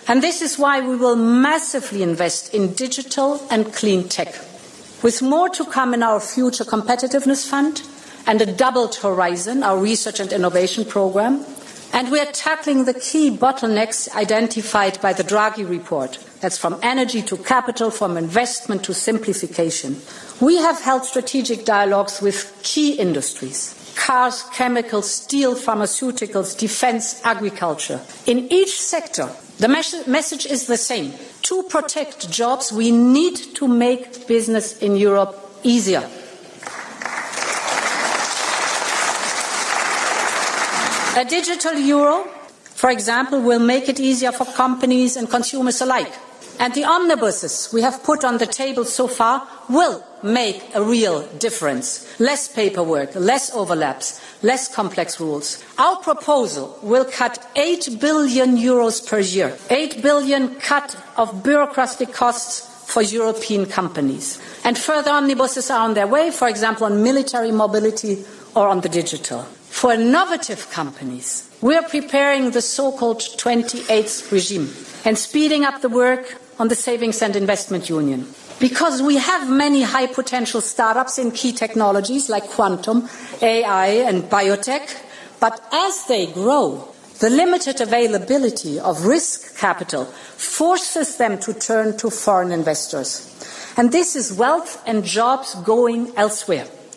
And this is why we will massively invest in digital and clean tech, with more to come in our Future Competitiveness Fund and a doubled horizon, our research and innovation programme. And we are tackling the key bottlenecks identified by the Draghi report. That's from energy to capital, from investment to simplification. We have held strategic dialogues with key industries: cars, chemicals, steel, pharmaceuticals, defence, agriculture. In each sector, the message is the same. To protect jobs, we need to make business in Europe easier. A digital euro, for example, will make it easier for companies and consumers alike. And the omnibuses we have put on the table so far will make a real difference. Less paperwork, less overlaps, less complex rules. Our proposal will cut 8 billion euros per year, 8 billion cut of bureaucratic costs for European companies. And further omnibuses are on their way, for example, on military mobility or on the digital. For innovative companies, we are preparing the so-called 28th regime and speeding up the work on the Savings and Investment Union. Because we have many high-potential startups in key technologies like quantum, AI and biotech, but as they grow, the limited availability of risk capital forces them to turn to foreign investors. And this is wealth and jobs going elsewhere.